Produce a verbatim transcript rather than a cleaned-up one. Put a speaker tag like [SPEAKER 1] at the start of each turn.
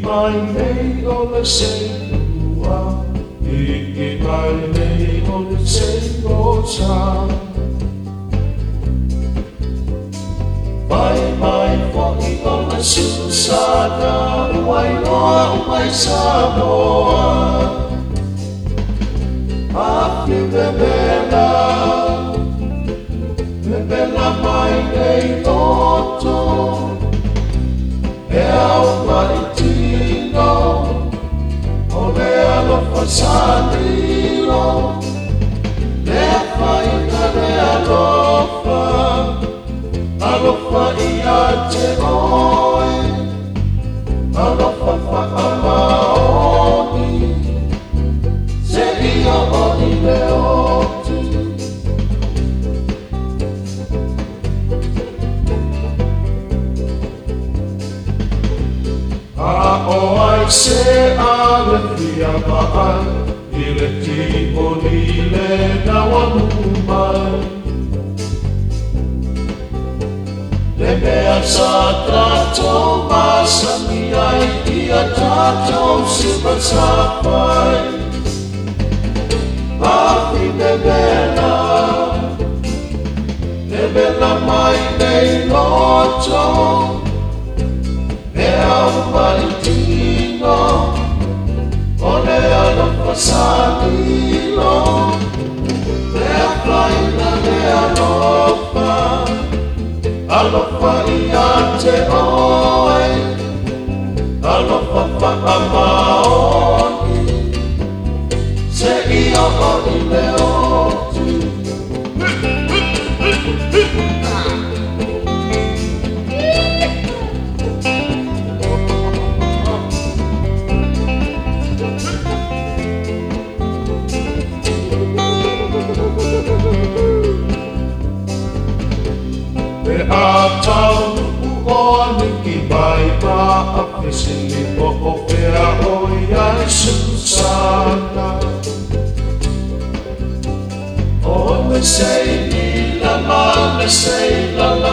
[SPEAKER 1] mai nei o le seua, iki mai nei o le seua. Mai mai fo'i o le susana, uai noa uai Samoa. Api me mela, me mela mai nei toto, e au mai tino, o le alofa sanilo, le faina le alofa, alofa ia te oe, alofa whakamaoni, se ia oni le otu. A o ai se ale fia maai, i le timoni le nawa mumai. Le mea sa tātou masami ai, ia tātou sipa sapai. Api me mena, me mena mai nei loto, e au mai tino, o le alofa sanilo, le aplaina le alofa, alofa ia te oe, alofa whakamaoni, se ia oni le otu. E a tau nuku o niki mai pa a pesili po o pea o iai Susana. O me sei ni la ma me sei la la